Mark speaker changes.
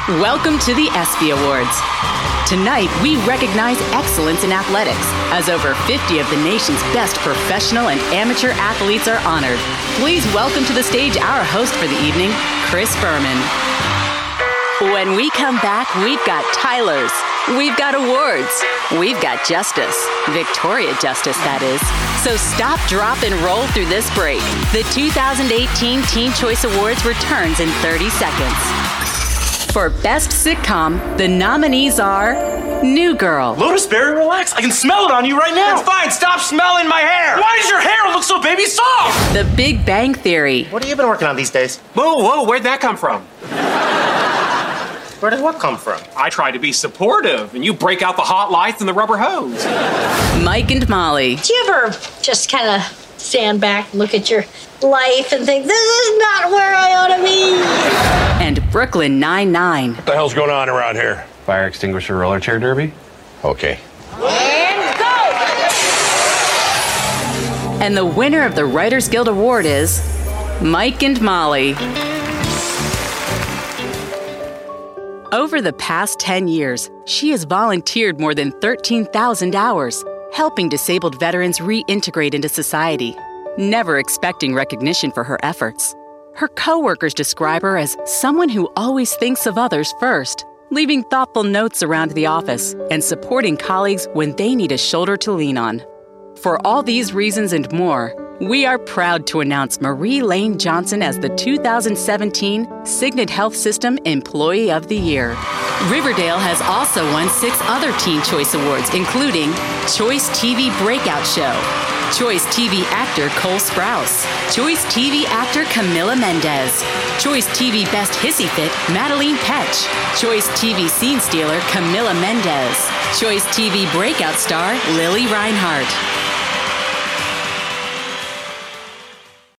Speaker 1: Welcome to the ESPY Awards. Tonight, we recognize excellence in athletics, as over 50 of the nation's best professional and amateur athletes are honored. Please welcome to the stage our host for the evening, Chris Berman. When we come back, we've got Tylers, we've got awards, we've got justice. Victoria Justice, that is. So stop, drop, and roll through this break. The 2018 Teen Choice Awards returns in 30 seconds. For Best Sitcom, the nominees are New Girl.
Speaker 2: Lotus Berry, relax. I can smell it on you right now.
Speaker 3: It's fine. Stop smelling my hair.
Speaker 2: Why does your hair look so baby soft?
Speaker 1: The Big Bang Theory.
Speaker 3: What have you been working on these days?
Speaker 4: Whoa, where'd that come from?
Speaker 3: Where did what come from?
Speaker 4: I try to be supportive, and you break out the hot lights and the rubber hose.
Speaker 1: Mike and Molly.
Speaker 5: Do you ever just kind of stand back and look at your life and think, this is not where I ought to be?
Speaker 1: And Brooklyn Nine-Nine.
Speaker 6: What the hell's going on around here?
Speaker 7: Fire extinguisher roller chair derby?
Speaker 6: Okay.
Speaker 5: And go!
Speaker 1: And the winner of the Writers Guild Award is Mike and Molly. Over the past 10 years, she has volunteered more than 13,000 hours, helping disabled veterans reintegrate into society, never expecting recognition for her efforts. Her coworkers describe her as someone who always thinks of others first, leaving thoughtful notes around the office and supporting colleagues when they need a shoulder to lean on. For all these reasons and more, we are proud to announce Marie Lane Johnson as the 2017 Cigna Health System Employee of the Year. Riverdale has also won 6 other Teen Choice Awards, including Choice TV Breakout Show, Choice TV Actor Cole Sprouse, Choice TV Actor Camila Mendez, Choice TV Best Hissy Fit Madeline Petch, Choice TV Scene Stealer Camila Mendez, Choice TV Breakout Star Lily Reinhart.